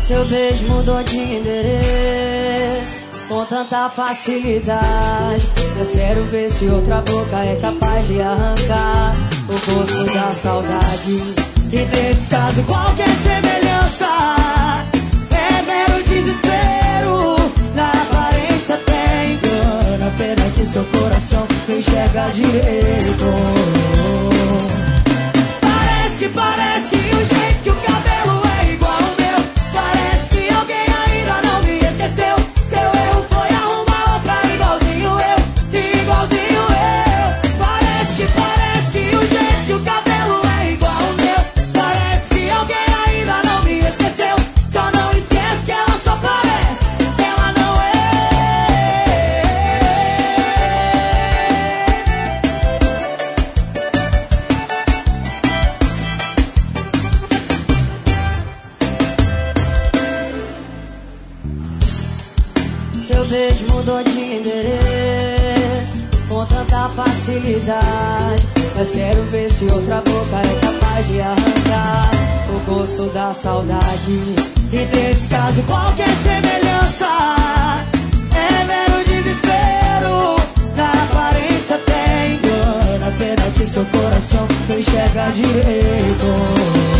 Seu beijo mudou de endereço com tanta facilidade. Mas quero ver se outra boca é capaz de arrancar o gosto da saudade. E nesse caso qualquer semelhança é mero desespero. Na aparência até engana, pena que seu coração não enxerga direito. Parece que o jeito que o cabelo é igual ao meu. Parece que alguém ainda não me esqueceu. Seu erro foi arrumar outra igualzinho eu, igualzinho eu. Parece que o jeito que o cabelo é igual ao meu. Parece que alguém ainda não me esqueceu. Só não esquece que ela só parece, ela não é. Seu beijo mudou de endereço com tanta facilidade. Mas quero ver se outra boca é capaz de arrancar o gosto da saudade. E nesse caso qualquer semelhança é mero desespero. Na aparência até engana, pena que seu coração não enxerga direito.